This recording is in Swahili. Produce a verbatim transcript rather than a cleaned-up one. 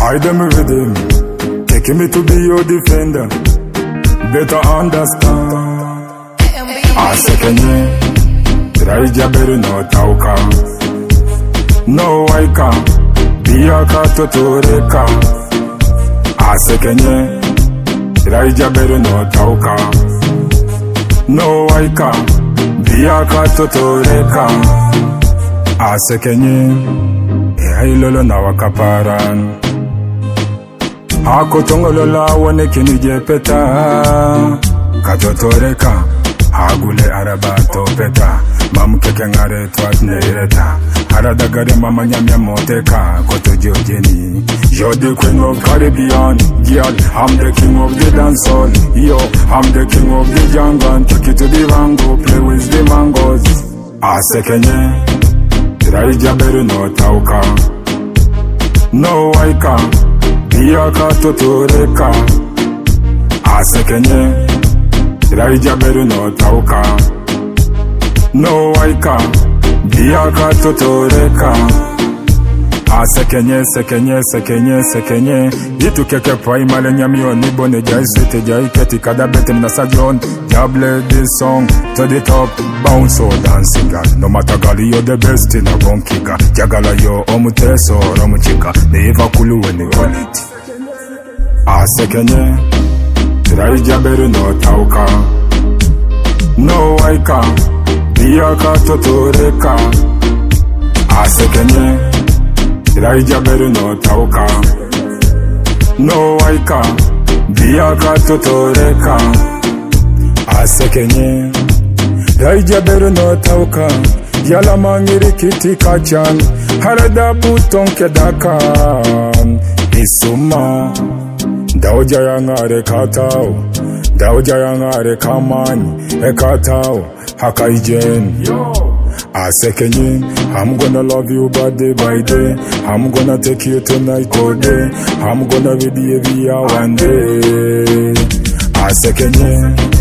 Hide them with him, taking me to be your defender. Better understand. Asekenye, Raija beru no tauka. No I can, biyaka totoreka. Asekenye, Raija beru no tauka. No I can, biyaka totoreka. Asekenye, ehailolo na wakaparan. Hako tongolola wane kinije peta. Katotoreka, hagule arabato peta. Mamu keke ngare twat neireta. Haradagare mama nyamya moteka. Koto jojeni. You're the queen of Caribbean. Girl, I'm the king of the dancehall. Yo, I'm the king of the jungle. Take it to the vango, play with the mangoes. Asekenye, Raija beru no tauka. No I can, biyaka totoreka. Asekenye, Raija beru no tauka. No I can, biyaka totoreka. Asekenye, sekenye, sekenye, sekenye. Itu keke primary nyami oni bone jai sweet jai keti kada bete na sajon. Jable this song to the top, bounce or dancing girl. No matter gali you're the best in a gon kika. Jagala yo omuteso romuchika. Neiva kulu when you hold it. Asekenye, Raija beru no tauka. No I can, biyaka totoreka. Asekenye, Raija beru no tauka. No I can, biyaka totoreka. Asekenye, Raija beru no tauka. Yala mangiri kiti kachan. Harada puton kedaka. Isuma, dauja yangare katao. Dauja yangare kamani. Ekatao, hakaijen. Asekenye, I'm gonna love you by day by day. I'm gonna take you tonight all day. I'm gonna be the one day. Asekenye.